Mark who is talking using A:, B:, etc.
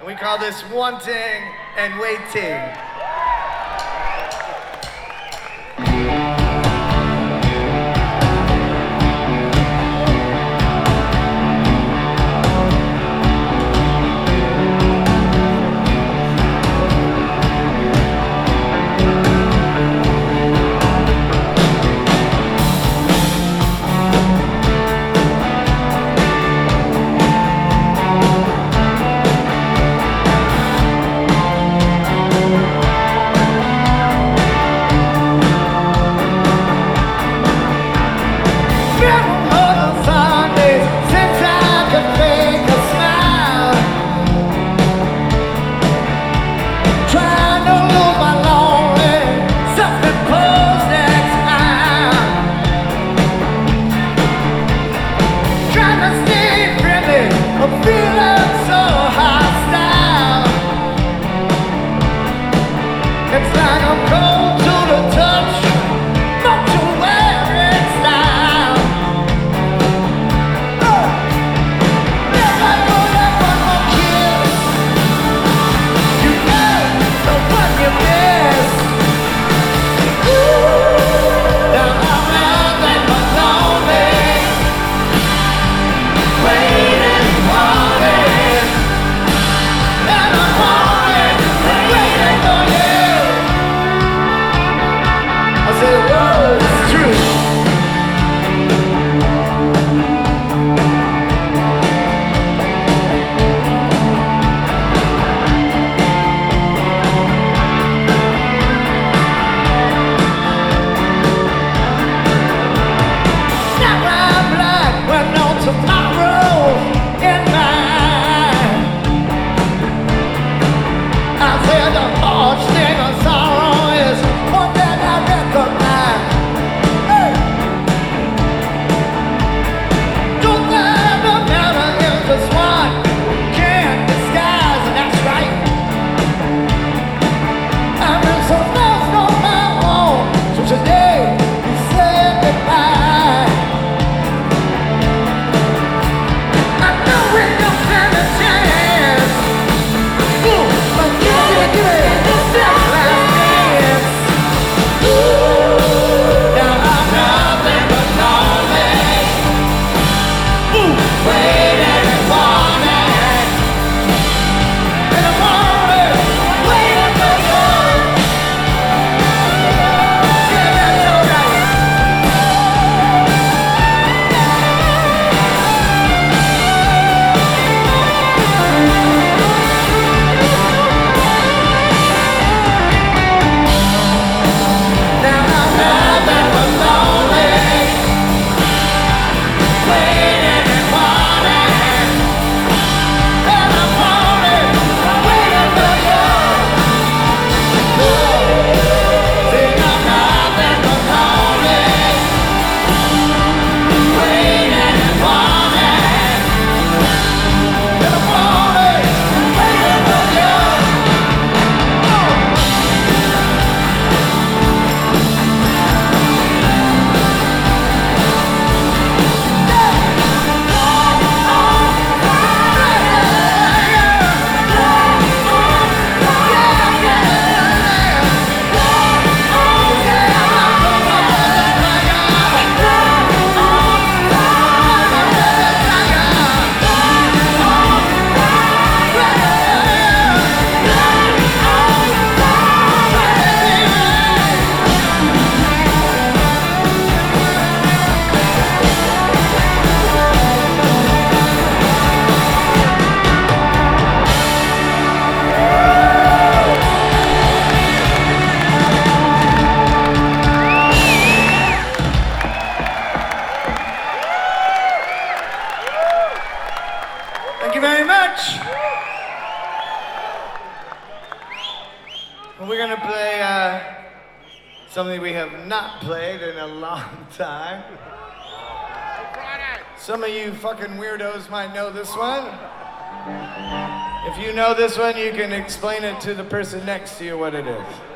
A: We call this Wanting and Waiting. Thank you very much. We're gonna play something we have not played in a long time. Some of you fucking weirdos might know this one. If you know this one, you can explain it to the person next to you what it is.